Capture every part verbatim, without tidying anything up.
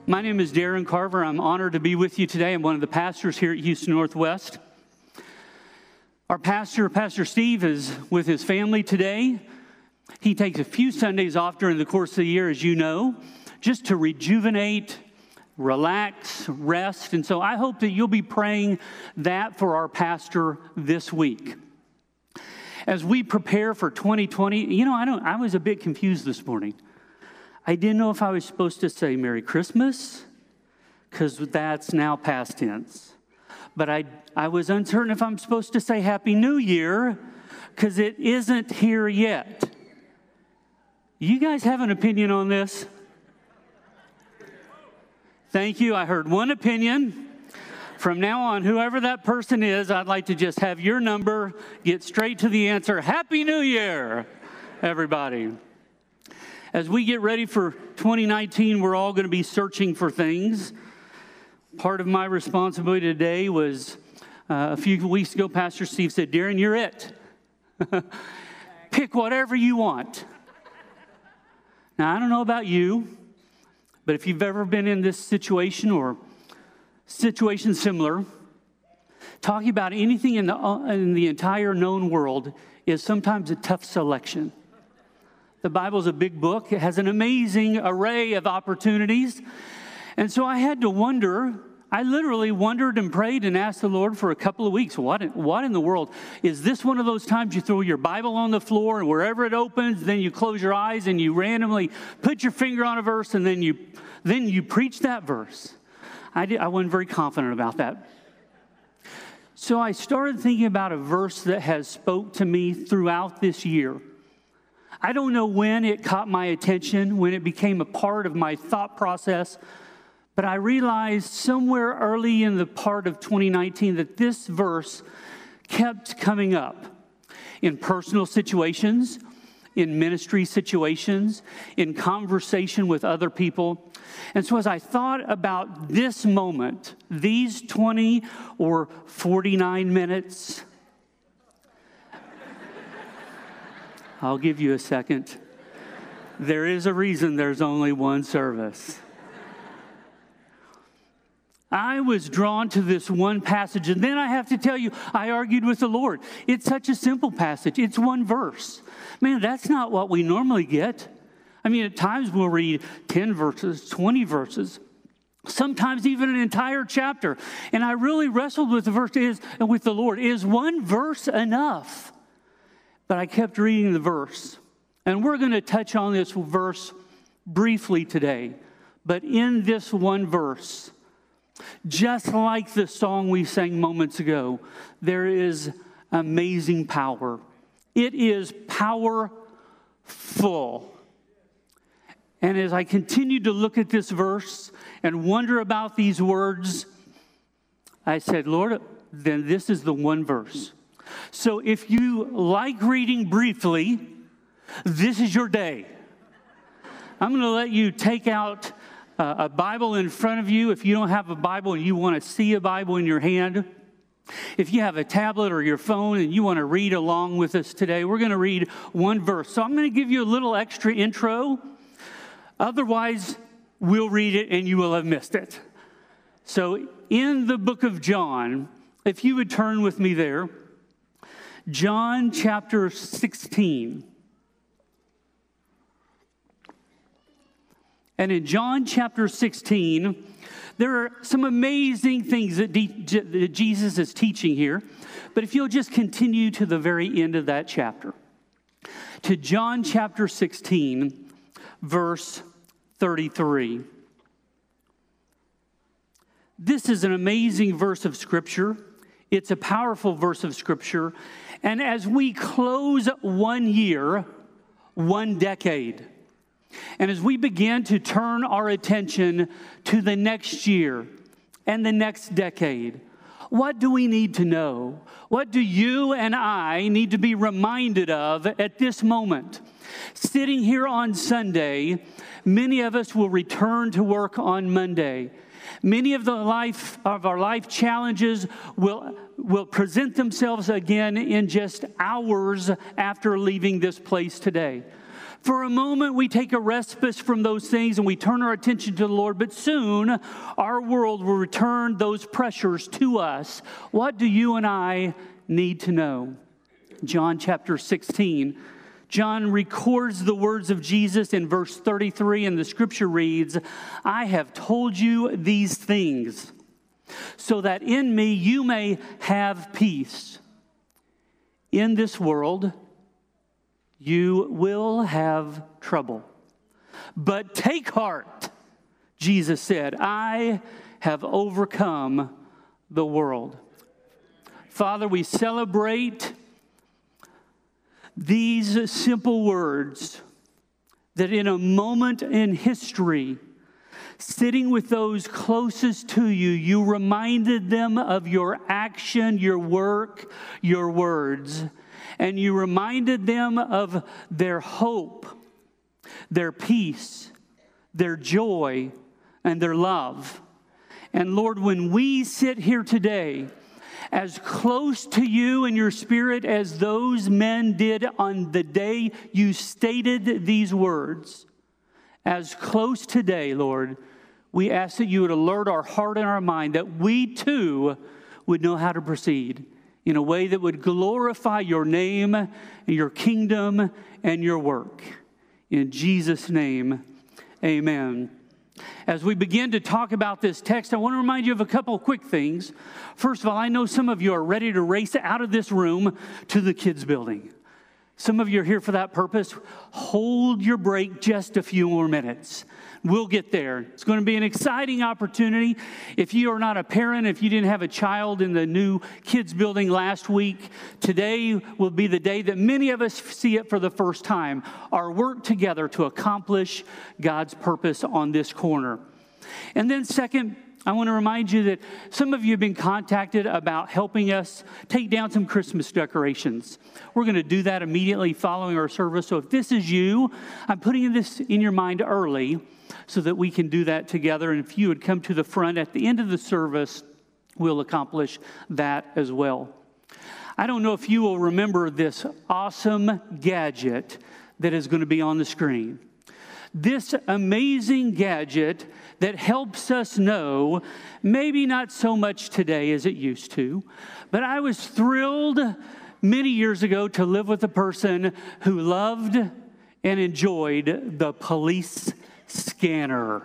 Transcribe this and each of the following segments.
My name is Darren Carver. I'm honored to be with you today. I'm one of the pastors here at Houston Northwest. Our pastor, Pastor Steve, is with his family today. He takes a few Sundays off during the course of the year, as you know, just to rejuvenate, relax, rest. And so I hope that you'll be praying that for our pastor this week. As we prepare for twenty twenty, you know, I don't. I was a bit confused this morning. I didn't know if I was supposed to say Merry Christmas, because that's now past tense. But I, I was uncertain if I'm supposed to say Happy New Year, because it isn't here yet. You guys have an opinion on this? Thank you. I heard one opinion. From now on, whoever that person is, I'd like to just have your number, get straight to the answer. Happy New Year, everybody. As we get ready for twenty nineteen, we're all going to be searching for things. Part of my responsibility today was uh, a few weeks ago, Pastor Steve said, Darren, you're it. Pick whatever you want. Now, I don't know about you, but if you've ever been in this situation or situation similar, talking about anything in the, uh, in the entire known world is sometimes a tough selection. The Bible's a big book. It has an amazing array of opportunities. And so I had to wonder, I literally wondered and prayed and asked the Lord for a couple of weeks, what, what in the world? Is this one of those times you throw your Bible on the floor and wherever it opens, then you close your eyes and you randomly put your finger on a verse and then you, then you preach that verse? I, did, I wasn't very confident about that. So I started thinking about a verse that has spoke to me throughout this year. I don't know when it caught my attention, when it became a part of my thought process, but I realized somewhere early in the part of twenty nineteen that this verse kept coming up in personal situations, in ministry situations, in conversation with other people. And so as I thought about this moment, these twenty or forty-nine minutes, I'll give you a second. There is a reason there's only one service. I was drawn to this one passage, and then I have to tell you, I argued with the Lord. It's such a simple passage. It's one verse. Man, that's not what we normally get. I mean, at times we'll read ten verses, twenty verses, sometimes even an entire chapter. And I really wrestled with the verse is with the Lord. Is one verse enough? But I kept reading the verse. And we're going to touch on this verse briefly today. But in this one verse, just like the song we sang moments ago, there is amazing power. It is powerful. And as I continued to look at this verse and wonder about these words, I said, Lord, then this is the one verse. So if you like reading briefly, this is your day. I'm going to let you take out uh, a Bible in front of you. If you don't have a Bible and you want to see a Bible in your hand, if you have a tablet or your phone and you want to read along with us today, we're going to read one verse. So I'm going to give you a little extra intro. Otherwise, we'll read it and you will have missed it. So in the book of John, if you would turn with me there, John chapter sixteen. And in John chapter sixteen, there are some amazing things that, D- that Jesus is teaching here. But if you'll just continue to the very end of that chapter, to John chapter sixteen, verse thirty-three. This is an amazing verse of Scripture. It's a powerful verse of Scripture. And as we close one year, one decade, and as we begin to turn our attention to the next year and the next decade, what do we need to know? What do you and I need to be reminded of at this moment? Sitting here on Sunday, many of us will return to work on Monday. Many of the life of our life challenges will, will present themselves again in just hours after leaving this place today. For a moment, we take a respite from those things and we turn our attention to the Lord, but soon our world will return those pressures to us. What do you and I need to know? John chapter sixteen, John records the words of Jesus in verse thirty-three, and the scripture reads, I have told you these things so that in me you may have peace. In this world, you will have trouble. But take heart, Jesus said, I have overcome the world. Father, we celebrate these simple words that in a moment in history, sitting with those closest to you, you reminded them of your action, your work, your words. And you reminded them of their hope, their peace, their joy, and their love. And Lord, when we sit here today, as close to you and your spirit as those men did on the day you stated these words, as close today, Lord, we ask that you would alert our heart and our mind that we too would know how to proceed in a way that would glorify your name and your kingdom and your work. In Jesus' name, amen. As we begin to talk about this text, I want to remind you of a couple of quick things. First of all, I know some of you are ready to race out of this room to the kids' building. Some of you are here for that purpose. Hold your break just a few more minutes. We'll get there. It's going to be an exciting opportunity. If you are not a parent, if you didn't have a child in the new kids building last week, today will be the day that many of us see it for the first time. Our work together to accomplish God's purpose on this corner. And then second, I want to remind you that some of you have been contacted about helping us take down some Christmas decorations. We're going to do that immediately following our service. So if this is you, I'm putting this in your mind early so that we can do that together. And if you would come to the front at the end of the service, we'll accomplish that as well. I don't know if you will remember this awesome gadget that is going to be on the screen. This amazing gadget that helps us know, maybe not so much today as it used to, but I was thrilled many years ago to live with a person who loved and enjoyed the police scanner.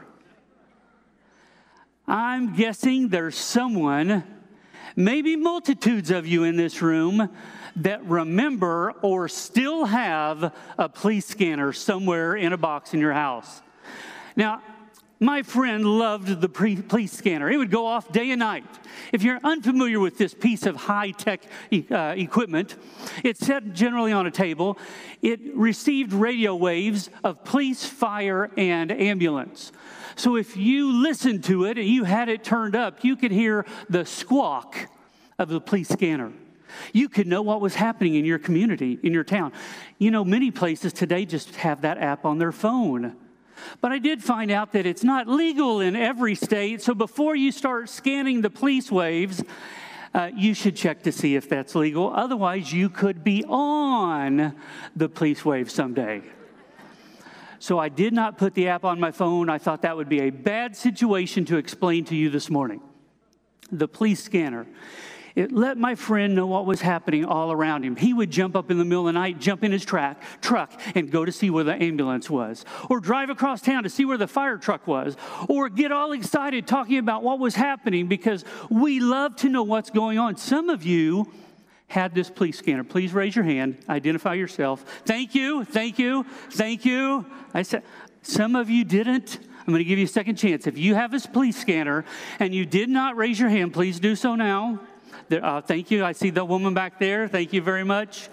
I'm guessing there's someone, maybe multitudes of you in this room, that remember or still have a police scanner somewhere in a box in your house. Now, my friend loved the pre- police scanner. It would go off day and night. If you're unfamiliar with this piece of high-tech e- uh, equipment, it's set generally on a table. It received radio waves of police, fire, and ambulance. So if you listened to it and you had it turned up, you could hear the squawk of the police scanner. You could know what was happening in your community, in your town. You know, many places today just have that app on their phone. But I did find out that it's not legal in every state. So before you start scanning the police waves, uh, you should check to see if that's legal. Otherwise, you could be on the police wave someday. So I did not put the app on my phone. I thought that would be a bad situation to explain to you this morning. The police scanner. It let my friend know what was happening all around him. He would jump up in the middle of the night, jump in his track, truck, and go to see where the ambulance was. Or drive across town to see where the fire truck was. Or get all excited talking about what was happening because we love to know what's going on. Some of you had this police scanner. Please raise your hand. Identify yourself. Thank you. Thank you. Thank you. I said, some of you didn't. I'm going to give you a second chance. If you have this police scanner and you did not raise your hand, please do so now. There, uh, thank you. I see the woman back there. Thank you very much.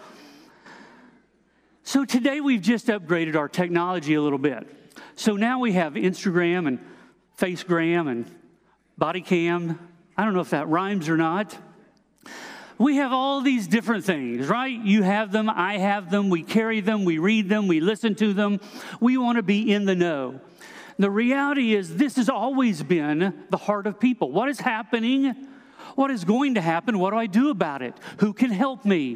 So today we've just upgraded our technology a little bit. So now we have Instagram and Facegram and Body Cam. I don't know if that rhymes or not. We have all these different things, right? You have them. I have them. We carry them. We read them. We listen to them. We want to be in the know. The reality is this has always been the heart of people. What is happening? What is going to happen? What do I do about it? Who can help me?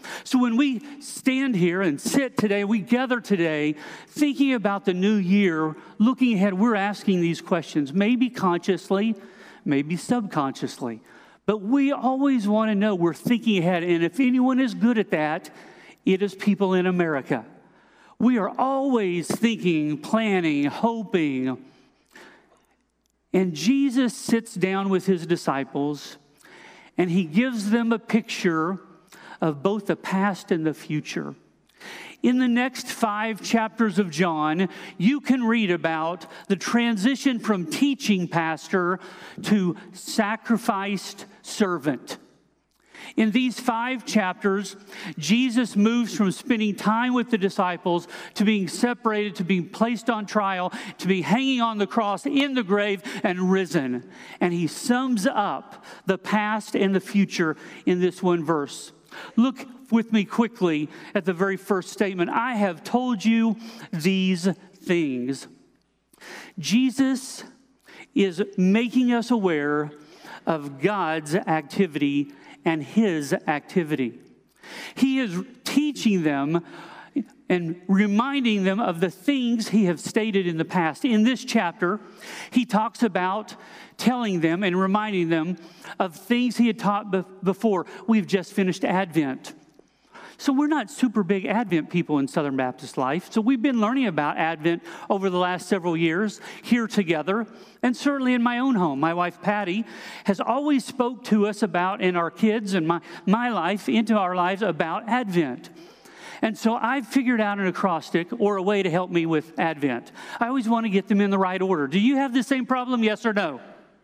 So when we stand here and sit today, we gather today thinking about the new year, looking ahead, we're asking these questions, maybe consciously, maybe subconsciously. But we always want to know we're thinking ahead. And if anyone is good at that, it is people in America. We are always thinking, planning, hoping. And Jesus sits down with his disciples and he gives them a picture of both the past and the future. In the next five chapters of John, you can read about the transition from teaching pastor to sacrificed servant. In these five chapters, Jesus moves from spending time with the disciples to being separated, to being placed on trial, to be hanging on the cross, in the grave, and risen. And he sums up the past and the future in this one verse. Look with me quickly at the very first statement. I have told you these things. Jesus is making us aware of God's activity and his activity. He is teaching them and reminding them of the things he has stated in the past. In this chapter, he talks about telling them and reminding them of things he had taught be- before. We've just finished Advent. So we're not super big Advent people in Southern Baptist life. So we've been learning about Advent over the last several years here together. And certainly in my own home, my wife Patty has always spoke to us about, and our kids and my, my life, into our lives about Advent. And so I've figured out an acrostic or a way to help me with Advent. I always want to get them in the right order. Do you have the same problem, yes or no?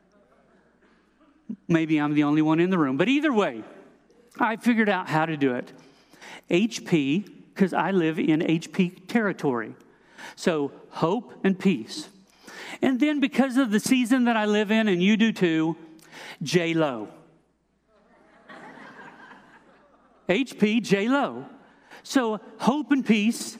Maybe I'm the only one in the room. But either way, I figured out how to do it. H P, because I live in H P territory. So hope and peace. And then because of the season that I live in, and you do too, J-Lo. H P, J-Lo. So hope and peace,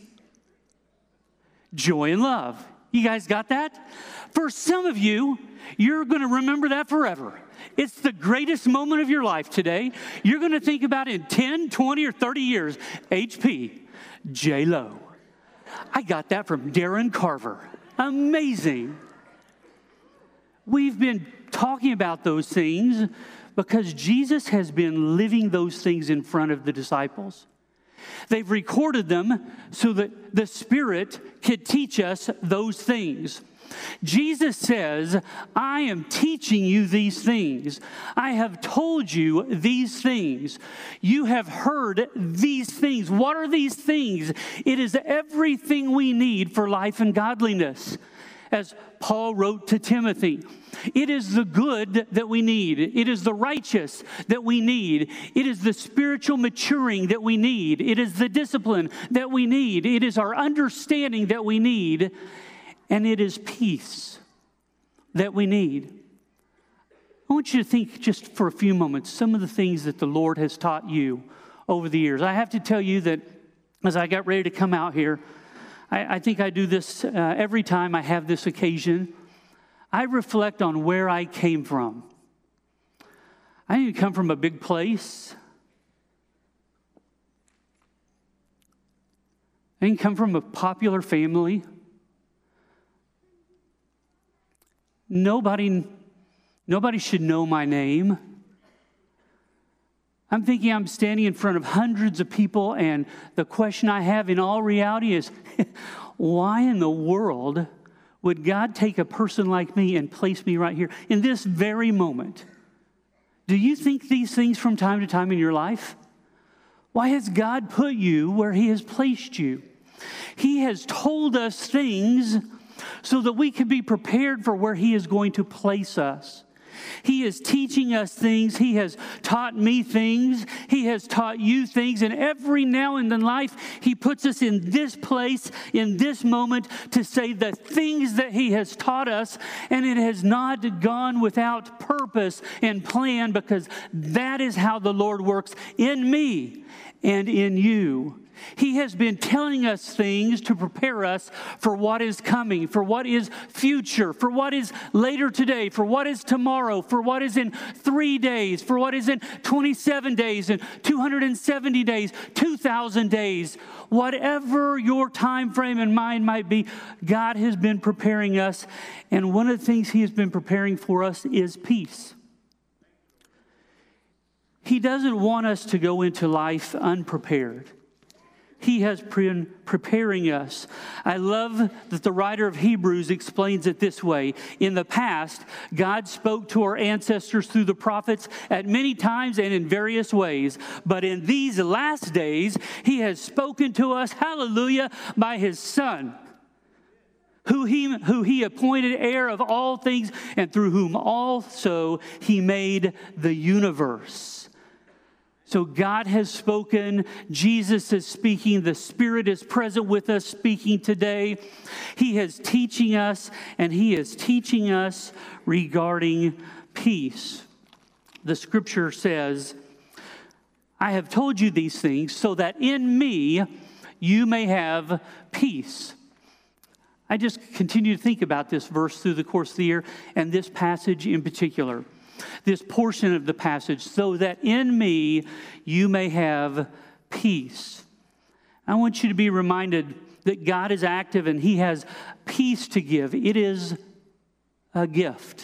joy and love. You guys got that? For some of you, you're going to remember that forever. It's the greatest moment of your life today. You're going to think about it in ten, twenty, or thirty years. H P, J-Lo. I got that from Darren Carver. Amazing. We've been talking about those things because Jesus has been living those things in front of the disciples. They've recorded them so that the Spirit could teach us those things. Jesus says, I am teaching you these things. I have told you these things. You have heard these things. What are these things? It is everything we need for life and godliness. As Paul wrote to Timothy, it is the good that we need. It is the righteous that we need. It is the spiritual maturing that we need. It is the discipline that we need. It is our understanding that we need. And it is peace that we need. I want you to think just for a few moments some of the things that the Lord has taught you over the years. I have to tell you that as I got ready to come out here, I, I think I do this uh, every time I have this occasion. I reflect on where I came from. I didn't come from a big place. I didn't come from a popular family. Nobody, nobody should know my name. I'm thinking I'm standing in front of hundreds of people, and the question I have in all reality is, why in the world would God take a person like me and place me right here in this very moment? Do you think these things from time to time in your life? Why has God put you where He has placed you? He has told us things so that we can be prepared for where He is going to place us. He is teaching us things. He has taught me things. He has taught you things. And every now and then in life, He puts us in this place, in this moment, to say the things that He has taught us. And it has not gone without purpose and plan, because that is how the Lord works in me and in you. He has been telling us things to prepare us for what is coming, for what is future, for what is later today, for what is tomorrow, for what is in three days, for what is in twenty-seven days and two hundred seventy days, two thousand days. Whatever your time frame and mind might be, God has been preparing us. And one of the things He has been preparing for us is peace. He doesn't want us to go into life unprepared. He has been preparing us. I love that the writer of Hebrews explains it this way. In the past, God spoke to our ancestors through the prophets at many times and in various ways. But in these last days, He has spoken to us, hallelujah, by His Son, who he, who he appointed heir of all things, and through whom also He made the universe. So God has spoken, Jesus is speaking, the Spirit is present with us speaking today. He is teaching us, and He is teaching us regarding peace. The Scripture says, I have told you these things so that in me you may have peace. I just continue to think about this verse through the course of the year, and this passage in particular. This portion of the passage, so that in me you may have peace. I want you to be reminded that God is active and He has peace to give. It is a gift.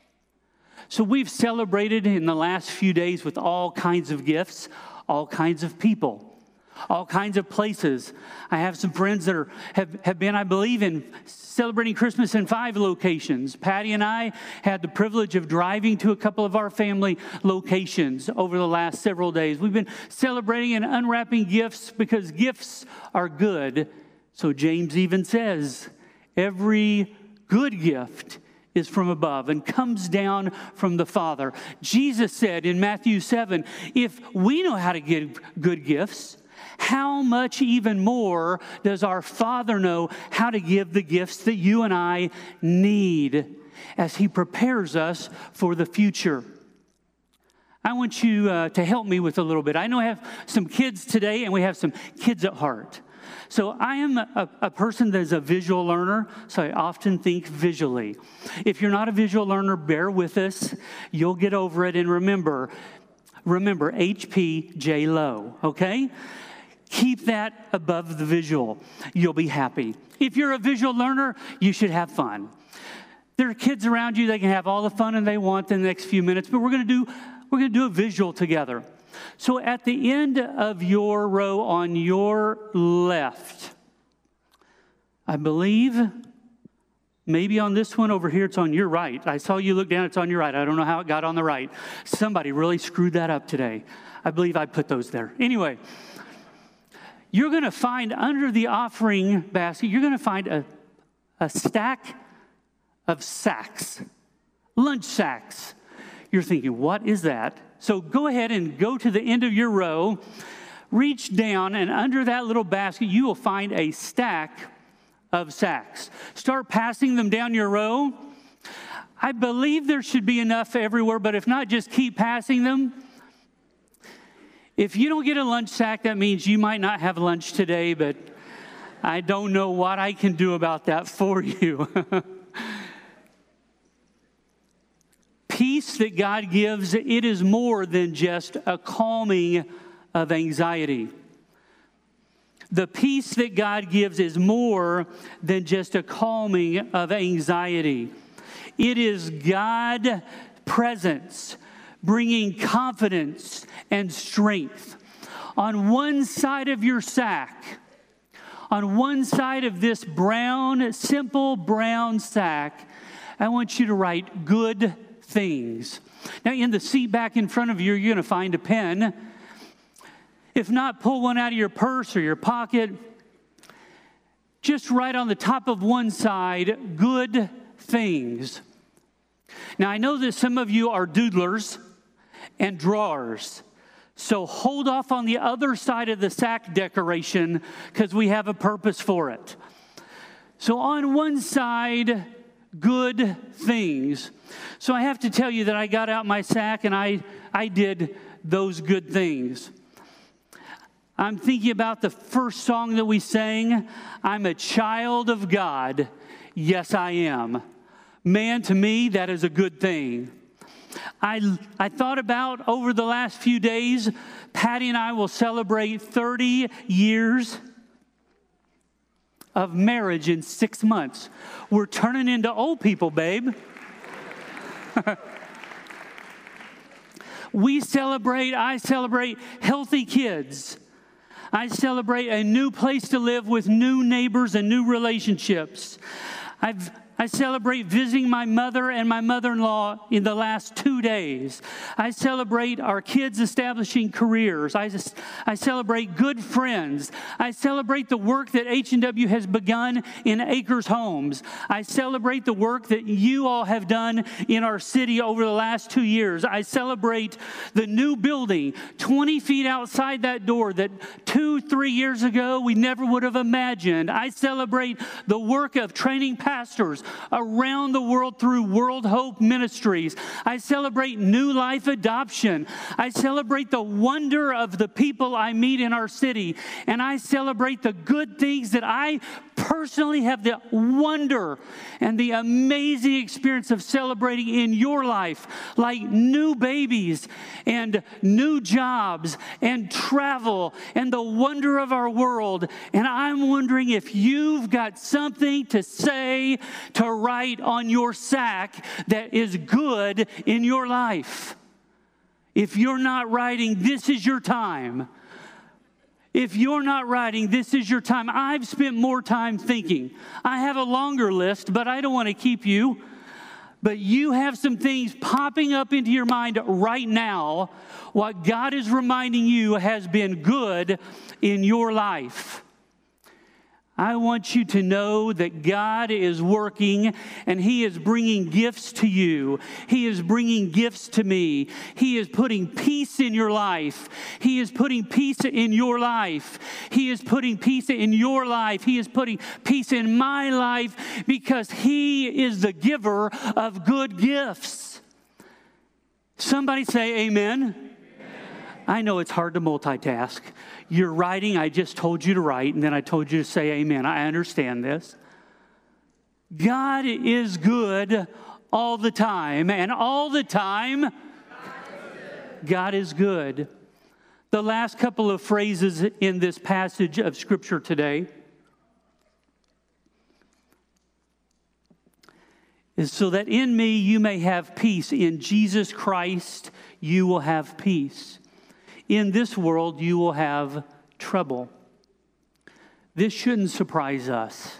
So we've celebrated in the last few days with all kinds of gifts, all kinds of people, all kinds of places. I have some friends that are have, have been, I believe, in celebrating Christmas in five locations. Patty and I had the privilege of driving to a couple of our family locations over the last several days. We've been celebrating and unwrapping gifts because gifts are good. So James even says, every good gift is from above and comes down from the Father. Jesus said in Matthew seven, if we know how to give good gifts, how much even more does our Father know how to give the gifts that you and I need as He prepares us for the future? I want you uh, to help me with a little bit. I know I have some kids today, and we have some kids at heart. So I am a, a person that is a visual learner, so I often think visually. If you're not a visual learner, bear with us. You'll get over it. And remember, remember H P J low, okay? Keep that above the visual. You'll be happy. If you're a visual learner, you should have fun. There are kids around you that can have all the fun and they want in the next few minutes, but we're going to do we're going to do a visual together. So at the end of your row on your left, I believe maybe on this one over here, it's on your right. I saw you look down, it's on your right. I don't know how it got on the right. Somebody really screwed that up today. I believe I put those there. Anyway, you're going to find under the offering basket, you're going to find a, a stack of sacks, lunch sacks. You're thinking, what is that? So go ahead and go to the end of your row, reach down, and under that little basket, you will find a stack of sacks. Start passing them down your row. I believe there should be enough everywhere, but if not, just keep passing them. If you don't get a lunch sack, that means you might not have lunch today, but I don't know what I can do about that for you. Peace that God gives, it is more than just a calming of anxiety. The peace that God gives is more than just a calming of anxiety. It is God's presence bringing confidence and strength. On one side of your sack, on one side of this brown, simple brown sack, I want you to write good things. Now, in the seat back in front of you, you're going to find a pen. If not, pull one out of your purse or your pocket. Just write on the top of one side, good things. Now, I know that some of you are doodlers and drawers. So hold off on the other side of the sack decoration because we have a purpose for it. So on one side, good things. So I have to tell you that I got out my sack and I, I did those good things. I'm thinking about the first song that we sang, I'm a child of God. Yes, I am. Man, to me, that is a good thing. I, I thought about over the last few days, Patty and I will celebrate thirty years of marriage in six months. We're turning into old people, babe. We celebrate, I celebrate healthy kids. I celebrate a new place to live with new neighbors and new relationships. I've I celebrate visiting my mother and my mother-in-law in the last two days. I celebrate our kids establishing careers. I, just, I celebrate good friends. I celebrate the work that H and W has begun in Acres Homes. I celebrate the work that you all have done in our city over the last two years. I celebrate the new building twenty feet outside that door that two, three years ago we never would have imagined. I celebrate the work of training pastors around the world through World Hope Ministries. I celebrate New Life Adoption. I celebrate the wonder of the people I meet in our city. And I celebrate the good things that I personally have the wonder and the amazing experience of celebrating in your life, like new babies and new jobs and travel and the wonder of our world. And I'm wondering if you've got something to say, to write on your sack that is good in your life. If you're not writing, this is your time. If you're not writing, this is your time. I've spent more time thinking. I have a longer list, but I don't want to keep you. But you have some things popping up into your mind right now. What God is reminding you has been good in your life. I want you to know that God is working and He is bringing gifts to you. He is bringing gifts to me. He is putting peace in your life. He is putting peace in your life. He is putting peace in your life. He is putting peace in my life because He is the giver of good gifts. Somebody say amen. I know it's hard to multitask. You're writing, I just told you to write, and then I told you to say amen. I understand this. God is good all the time, and all the time, God is good. The last couple of phrases in this passage of Scripture today is so that in me you may have peace. In Jesus Christ you will have peace. In this world, you will have trouble. This shouldn't surprise us.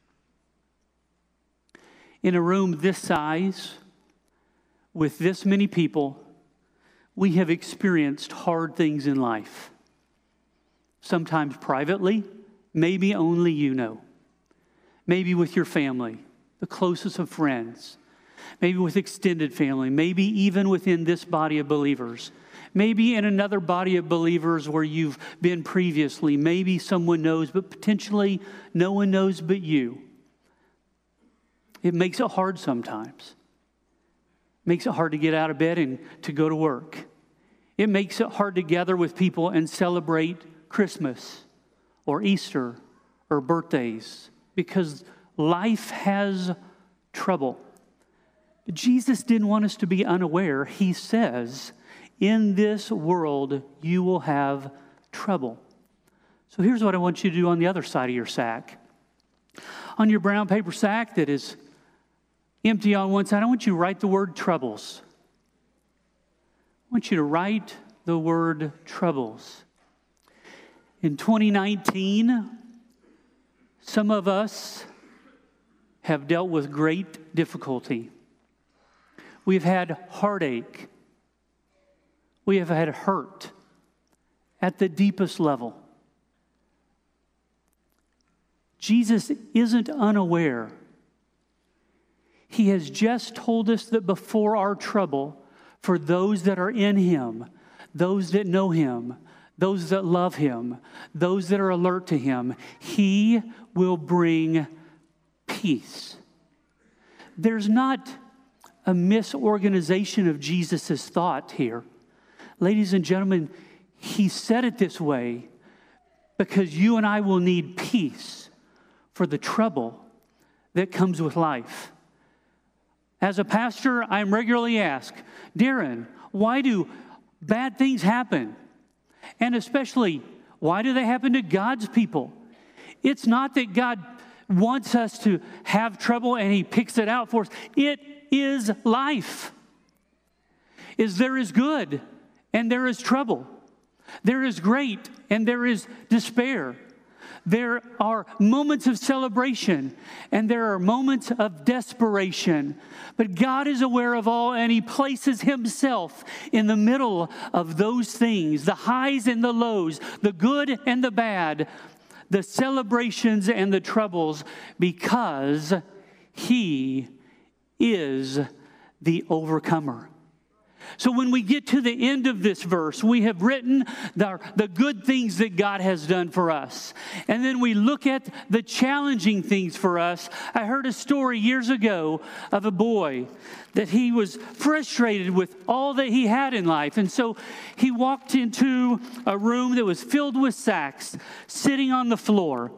In a room this size, with this many people, we have experienced hard things in life. Sometimes privately, maybe only you know. Maybe with your family, the closest of friends. Maybe with extended family. Maybe even within this body of believers. Maybe in another body of believers where you've been previously. Maybe someone knows, but potentially no one knows but you. It makes it hard sometimes. It makes it hard to get out of bed and to go to work. It makes it hard to gather with people and celebrate Christmas or Easter or birthdays because life has trouble. But Jesus didn't want us to be unaware. He says, in this world, you will have trouble. So here's what I want you to do on the other side of your sack. On your brown paper sack that is empty on one side, I want you to write the word troubles. I want you to write the word troubles. In twenty nineteen, some of us have dealt with great difficulty. We've had heartache. We have had hurt at the deepest level. Jesus isn't unaware. He has just told us that before our trouble, for those that are in Him, those that know Him, those that love Him, those that are alert to Him, He will bring peace. There's not a misorganization of Jesus' thought here. Ladies and gentlemen, He said it this way because you and I will need peace for the trouble that comes with life. As a pastor, I'm regularly asked, Darren, why do bad things happen? And especially, why do they happen to God's people? It's not that God wants us to have trouble and He picks it out for us. It is life. Is there is good and there is trouble. There is great and there is despair. There are moments of celebration and there are moments of desperation. But God is aware of all, and He places Himself in the middle of those things, the highs and the lows, the good and the bad, the celebrations and the troubles, because He is the overcomer. So when we get to the end of this verse, we have written the, the good things that God has done for us. And then we look at the challenging things for us. I heard a story years ago of a boy that he was frustrated with all that he had in life. And so he walked into a room that was filled with sacks sitting on the floor.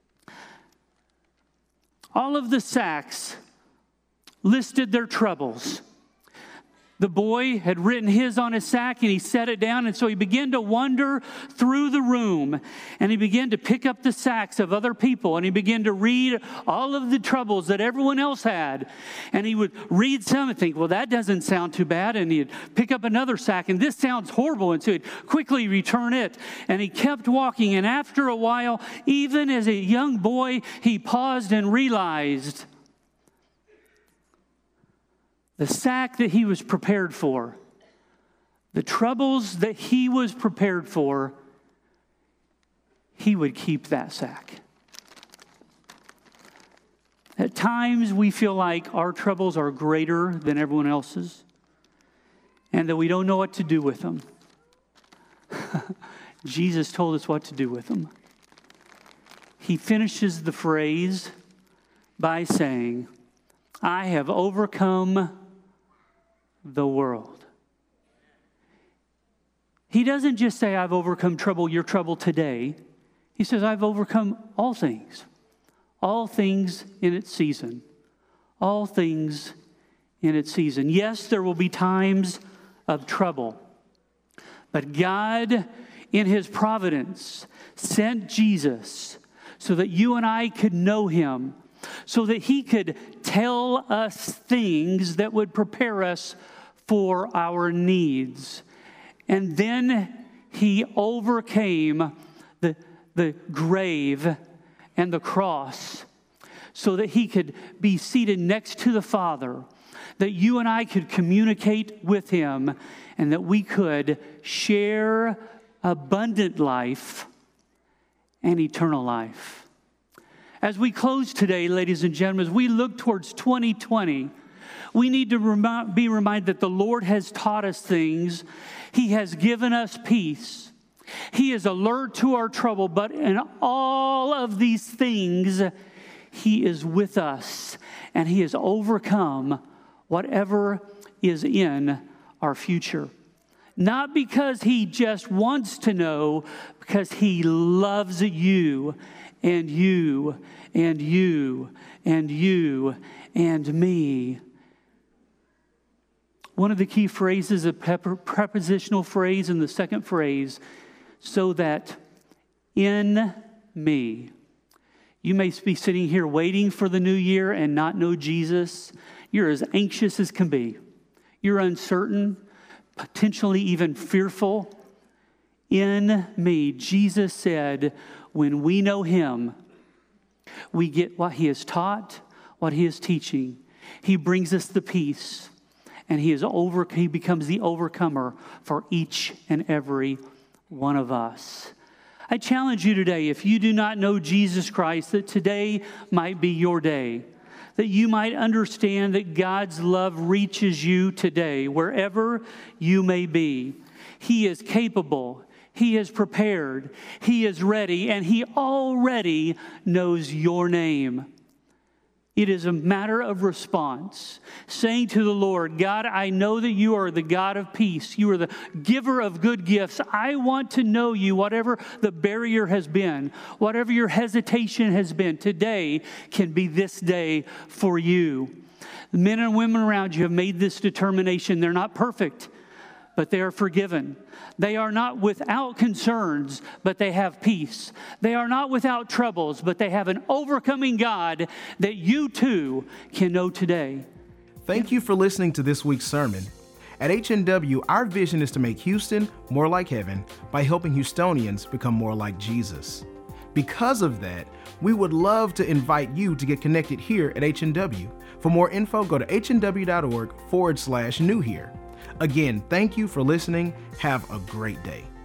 All of the sacks listed their troubles. The boy had written his on his sack, and he set it down, and so he began to wander through the room, and he began to pick up the sacks of other people, and he began to read all of the troubles that everyone else had. And he would read some and think, well, that doesn't sound too bad, and he'd pick up another sack, and this sounds horrible, and so he'd quickly return it. And he kept walking, and after a while, even as a young boy, he paused and realized the sack that he was prepared for, the troubles that he was prepared for, he would keep that sack. At times, we feel like our troubles are greater than everyone else's, and that we don't know what to do with them. Jesus told us what to do with them. He finishes the phrase by saying, I have overcome the world. He doesn't just say, I've overcome trouble, your trouble today. He says, I've overcome all things. All things in its season. All things in its season. Yes, there will be times of trouble. But God, in His providence, sent Jesus so that you and I could know Him, so that He could tell us things that would prepare us for our needs. And then He overcame the, the grave and the cross so that He could be seated next to the Father, that you and I could communicate with Him, and that we could share abundant life and eternal life. As we close today, ladies and gentlemen, as we look towards twenty twenty, we need to rem- be reminded that the Lord has taught us things. He has given us peace. He is alert to our trouble, but in all of these things, He is with us, and He has overcome whatever is in our future. Not because He just wants to know, because He loves you and you and you and you and me. One of the key phrases, a prepositional phrase in the second phrase, so that in me. You may be sitting here waiting for the new year and not know Jesus. You're as anxious as can be. You're uncertain, potentially even fearful. In me, Jesus said, when we know Him, we get what He has taught, what He is teaching. He brings us the peace. And he is over, he becomes the overcomer for each and every one of us. I challenge you today, if you do not know Jesus Christ, that today might be your day. That you might understand that God's love reaches you today, wherever you may be. He is capable. He is prepared. He is ready. And He already knows your name. It is a matter of response, saying to the Lord, God, I know that you are the God of peace. You are the giver of good gifts. I want to know you, whatever the barrier has been, whatever your hesitation has been. Today can be this day for you. The men and women around you have made this determination. They're not perfect, but they are forgiven. They are not without concerns, but they have peace. They are not without troubles, but they have an overcoming God that you too can know today. Thank you for listening to this week's sermon. At H N W, our vision is to make Houston more like heaven by helping Houstonians become more like Jesus. Because of that, we would love to invite you to get connected here at H N W. For more info, go to hnw.org forward slash new here. Again, thank you for listening. Have a great day.